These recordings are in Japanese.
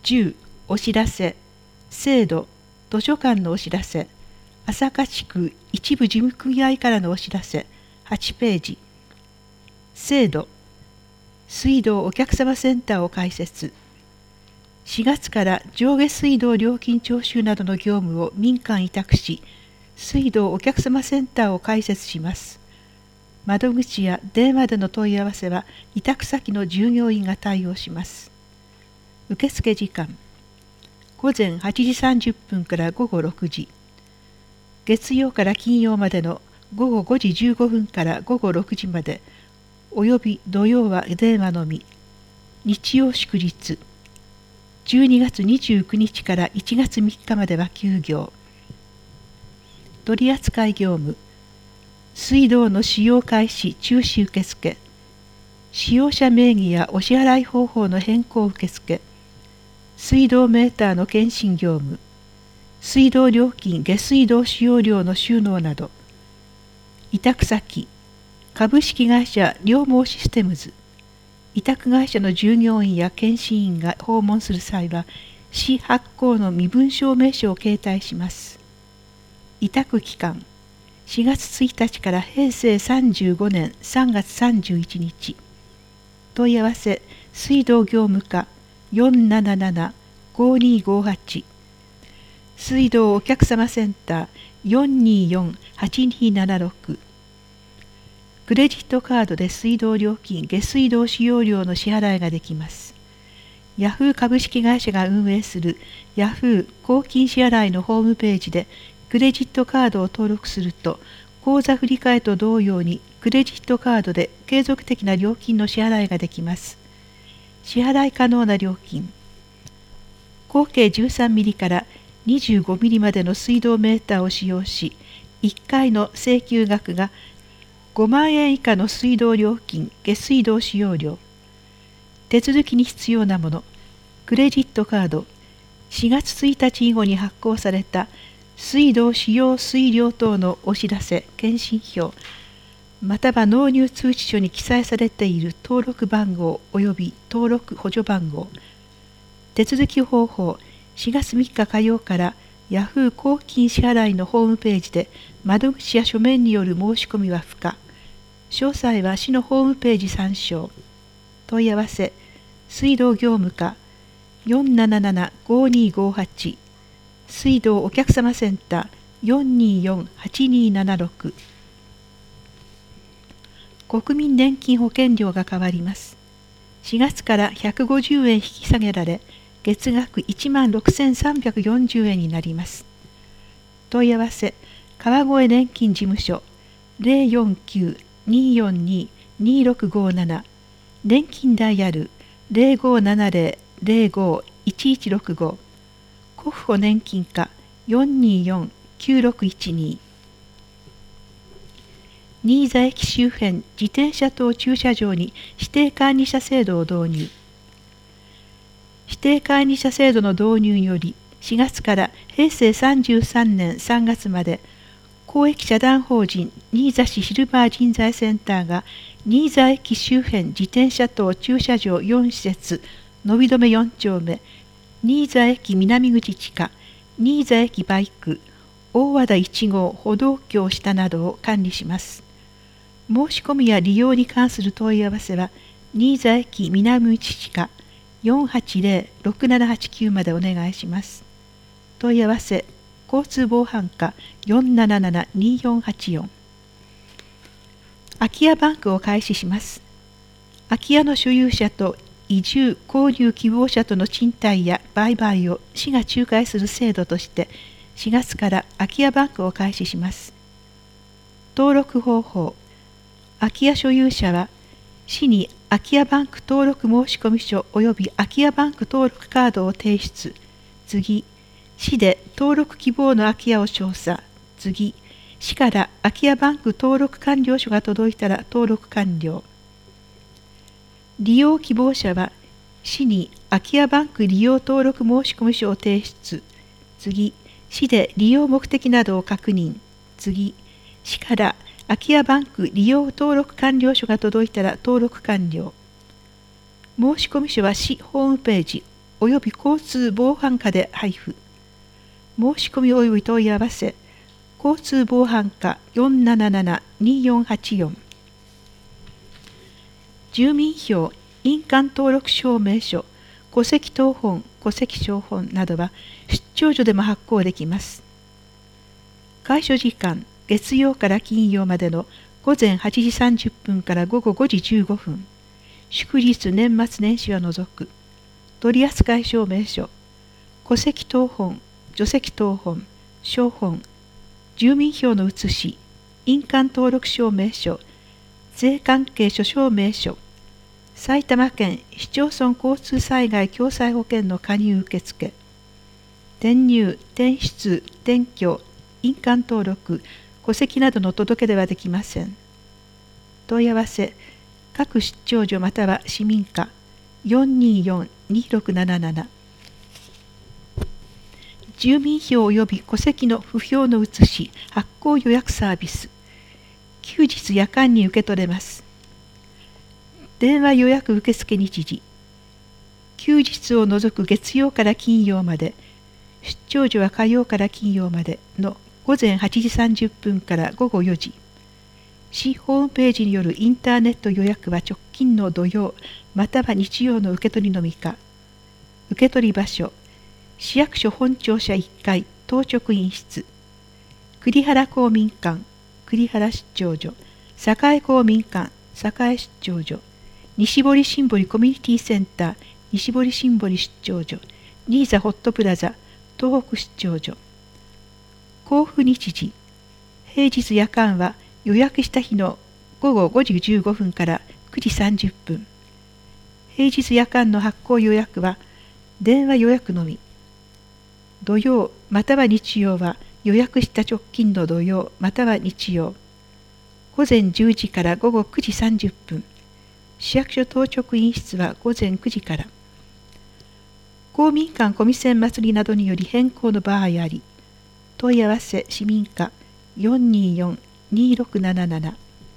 10、お知らせ、制度、図書館のお知らせ、朝霞地区一部事務組合からのお知らせ、8ページ。制度、水道お客様センターを開設。4月から上下水道料金徴収などの業務を民間委託し、水道お客様センターを開設します。窓口や電話での問い合わせは委託先の従業員が対応します。受付時間、午前8時30分から午後6時。月曜から金曜までの午後5時15分から午後6時まで、および土曜は電話のみ。日曜祝日。12月29日から1月3日までは休業。取扱業務。水道の使用開始中止受付。使用者名義やお支払い方法の変更受付。水道メーターの検針業務。水道料金下水道使用料の収納など。委託先。株式会社両毛システムズ。委託会社の従業員や検針員が訪問する際は、市発行の身分証明書を携帯します。委託期間。4月1日から平成35年3月31日。問い合わせ、水道業務課 477-5258。水道お客様センター 424-8276。クレジットカードで水道料金、下水道使用料の支払いができます。ヤフー株式会社が運営するヤフー公金支払いのホームページでクレジットカードを登録すると、口座振替と同様にクレジットカードで継続的な料金の支払いができます。支払い可能な料金。合計13ミリから25ミリまでの水道メーターを使用し、1回の請求額が5万円以下の水道料金、下水道使用料。手続きに必要なもの。クレジットカード。4月1日以後に発行された水道使用水量等のお知らせ、検針票、または納入通知書に記載されている登録番号及び登録補助番号。手続き方法。4月3日火曜からヤフー公金支払いのホームページで窓口や書面による申し込みは不可。詳細は市のホームページ参照。問い合わせ、水道業務課 477-5258。水道お客様センター 424-8276。国民年金保険料が変わります。4月から150円引き下げられ、月額16,340円になります。問い合わせ、川越年金事務所 049-242-2657。年金ダイヤル 0570-05-1165。国保年金課 424-9612。新座駅周辺自転車等駐車場に指定管理者制度を導入。指定管理者制度の導入により、4月から平成33年3月まで、公益社団法人新座市シルバー人材センターが新座駅周辺自転車等駐車場4施設、伸び止め4丁目、新座駅南口地下、新座駅バイク、大和田1号歩道橋下などを管理します。申し込みや利用に関する問い合わせは、新座駅南口地下 480-6789 までお願いします。問い合わせ、交通防犯課 477-2484。空き家バンクを開始します。空き家の所有者と移住・購入希望者との賃貸や売買を市が仲介する制度として、4月から空き家バンクを開始します。登録方法。空き家所有者は、市に空き家バンク登録申込書及び空き家バンク登録カードを提出。次、市で登録希望の空き家を調査。次、市から空き家バンク登録完了書が届いたら登録完了。利用希望者は、市に空き家バンク利用登録申込書を提出。次、市で利用目的などを確認。次、市から空き家バンク利用登録完了書が届いたら登録完了。申込書は市ホームページおよび交通防犯課で配布。申し込み及び問い合わせ、交通防犯課477-2484。住民票、印鑑登録証明書、戸籍謄本、戸籍抄本などは出張所でも発行できます。開所時間、月曜から金曜までの午前8時30分から午後5時15分。祝日年末年始は除く。取扱証明書、戸籍謄本、除籍謄本、抄本、住民票の写し、印鑑登録証明書、税関係諸証明書、埼玉県市町村交通災害共済保険の加入受付、転入、転出、転居、印鑑登録、戸籍などの届け出はできません。問い合わせ、各出張所または市民課 424-2677。住民票及び戸籍の不評の写し発行予約サービス。休日夜間に受け取れます。電話予約受付日時。休日を除く月曜から金曜まで、出張所は火曜から金曜までの午前8時30分から午後4時。市ホームページによるインターネット予約は直近の土曜または日曜の受け取りのみか。受け取り場所、市役所本庁舎1階当直員室、栗原公民館、栗原出張所、栄公民館、栄出張所、西堀新堀コミュニティセンター、西堀新堀出張所、ニーザホットプラザ、東北出張所。交付日時、平日夜間は予約した日の午後5時15分から9時30分。平日夜間の発行予約は電話予約のみ。土曜または日曜は予約した直近の土曜または日曜。午前10時から午後9時30分。市役所当直員室は午前9時から。公民館コミセン祭りなどにより変更の場合あり、問い合わせ市民課 424-2677。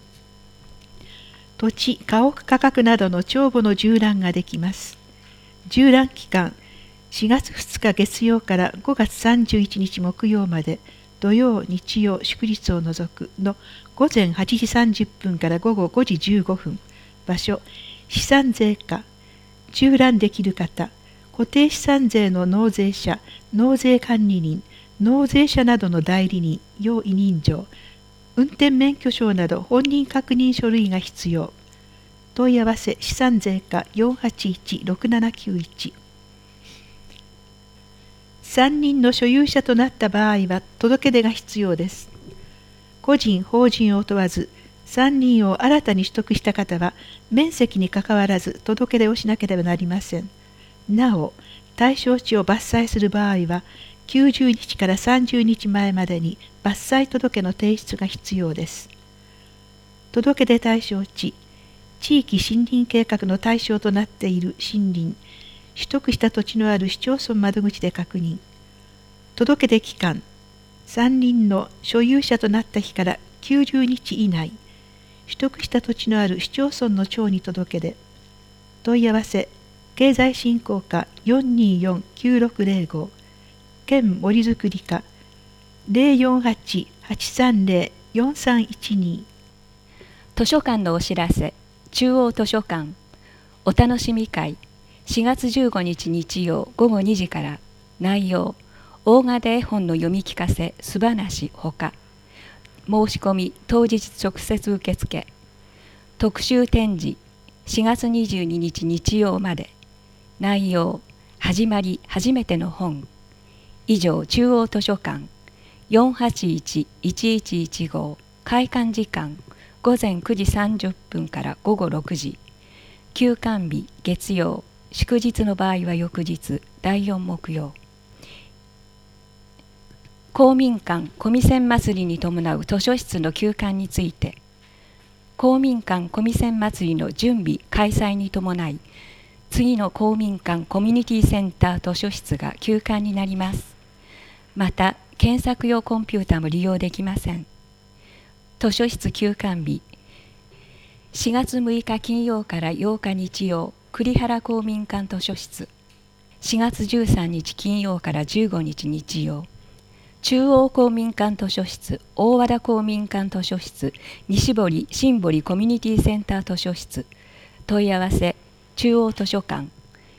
土地、家屋価格などの帳簿の縦覧ができます。縦覧期間、4月2日月曜から5月31日木曜まで、土曜、日曜、祝日を除くの午前8時30分から午後5時15分。場所、資産税課。縦覧できる方、固定資産税の納税者、納税管理人、納税者などの代理人、要委任状、運転免許証など本人確認書類が必要。問い合わせ資産税課 481-6791。3人の所有者となった場合は届け出が必要です。個人、法人を問わず、3人を新たに取得した方は、面積にかかわらず届け出をしなければなりません。なお、対象地を伐採する場合は、90日から30日前までに伐採届の提出が必要です。届出対象地、地域森林計画の対象となっている森林、取得した土地のある市町村窓口で確認。届出期間、山林の所有者となった日から90日以内、取得した土地のある市町村の町に届け出。問い合わせ、経済振興課 424-9605、県森づくり課 048-830-4312。 図書館のお知らせ。中央図書館お楽しみ会、4月15日日曜午後2時から。内容、大河で絵本の読み聞かせ、素話ほか。申し込み当日直接受付。特集展示、4月22日日曜まで。内容、始まり初めての本。以上、中央図書館 481-1115。開館時間午前9時30分から午後6時。休館日月曜、祝日の場合は翌日第4木曜。公民館小見線祭りに伴う図書室の休館について、公民館小見線祭りの準備開催に伴い、次の公民館コミュニティセンター図書室が休館になります。また、検索用コンピュータも利用できません。図書室休館日、4月6日金曜から8日日曜、栗原公民館図書室。 4月13日金曜から15日日曜。中央公民館図書室、大和田公民館図書室、西堀新堀コミュニティセンター図書室。問い合わせ中央図書館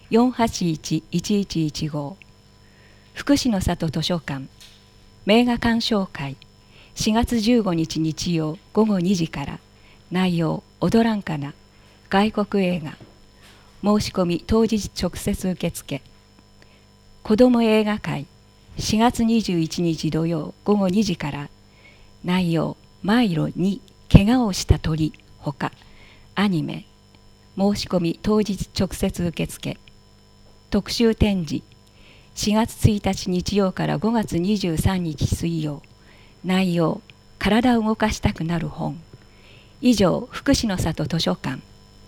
481-1115。福祉の里図書館名画鑑賞会4月15日日曜午後2時から。内容踊らんかな、外国映画。申し込み当日直接受付。子ども映画会4月21日土曜午後2時から。内容迷路に怪我をした鳥ほかアニメ。申し込み当日直接受付。特集展示4月1日日曜から5月23日水曜。内容体を動かしたくなる本。以上、福祉の里図書館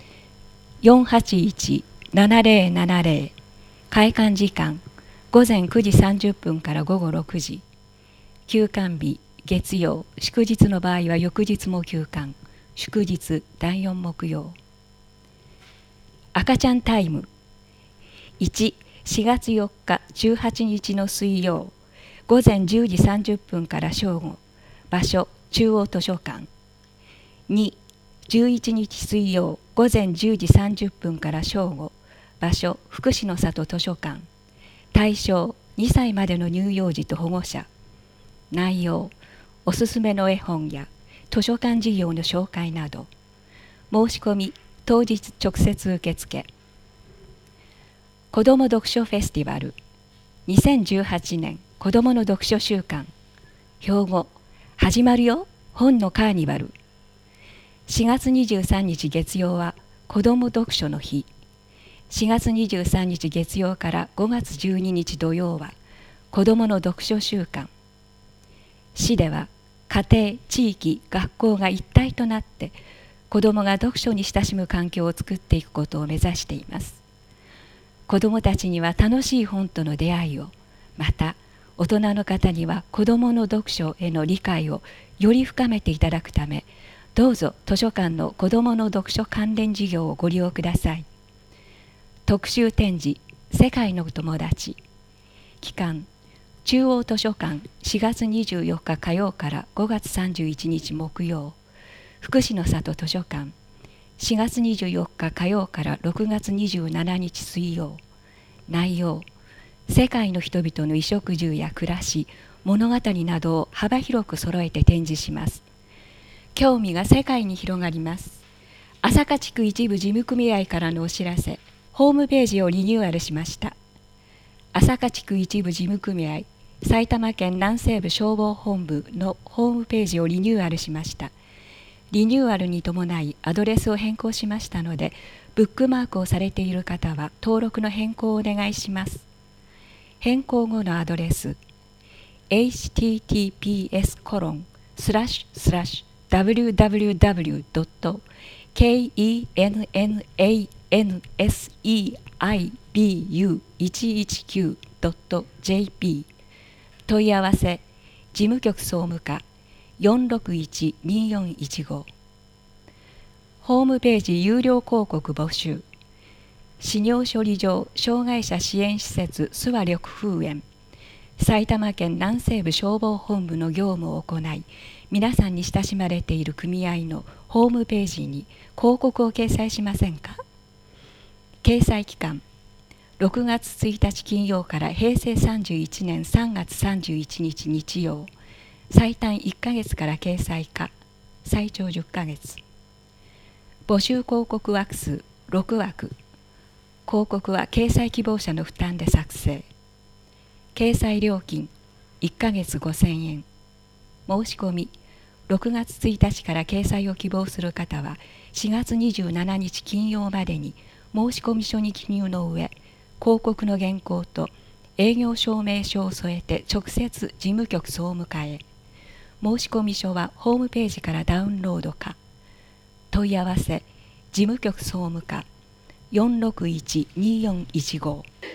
481-7070。 開館時間午前9時30分から午後6時。休館日月曜、祝日の場合は翌日も休館。祝日第4木曜。赤ちゃんタイム1、4月4日18日の水曜午前10時30分から正午。場所中央図書館。2、11日水曜午前10時30分から正午。場所福祉の里図書館。対象2歳までの乳幼児と保護者。内容おすすめの絵本や図書館事業の紹介など。申し込み当日直接受付。子ども読書フェスティバル2018年子どもの読書週間。標語始まるよ本のカーニバル。4月23日月曜は子ども読書の日。4月23日月曜から5月12日土曜は子どもの読書週間。市では家庭、地域、学校が一体となって子どもが読書に親しむ環境を作っていくことを目指しています。子どもたちには楽しい本との出会いを、また大人の方には子どもの読書への理解をより深めていただくため、どうぞ図書館の子どもの読書関連事業をご利用ください。特集展示世界の友達。期間中央図書館4月24日火曜から5月31日木曜。福祉の里図書館4月24日火曜から6月27日水曜。内容世界の人々の衣食住や暮らし、物語などを幅広く揃えて展示します。興味が世界に広がります。朝霞地区一部事務組合からのお知らせ。ホームページをリニューアルしました。朝霞地区一部事務組合埼玉県南西部消防本部のホームページをリニューアルしました。リニューアルに伴いアドレスを変更しましたので、ブックマークをされている方は登録の変更をお願いします。変更後のアドレス https://www.kenseibu119.jp。 問い合わせ事務局総務課 461-2415。 ホームページ有料広告募集。死尿処理場障害者支援施設諏訪緑風園埼玉県南西部消防本部の業務を行い、皆さんに親しまれている組合のホームページに広告を掲載しませんか。掲載期間6月1日金曜から平成31年3月31日日曜。最短1ヶ月から掲載可、最長10ヶ月。募集広告枠数6枠。広告は掲載希望者の負担で作成。掲載料金1ヶ月5000円。申し込み6月1日から掲載を希望する方は4月27日金曜までに申込書に記入の上、広告の原稿と営業証明書を添えて直接事務局総務課へ。申込書はホームページからダウンロードか。問い合わせ事務局総務課 461-2415。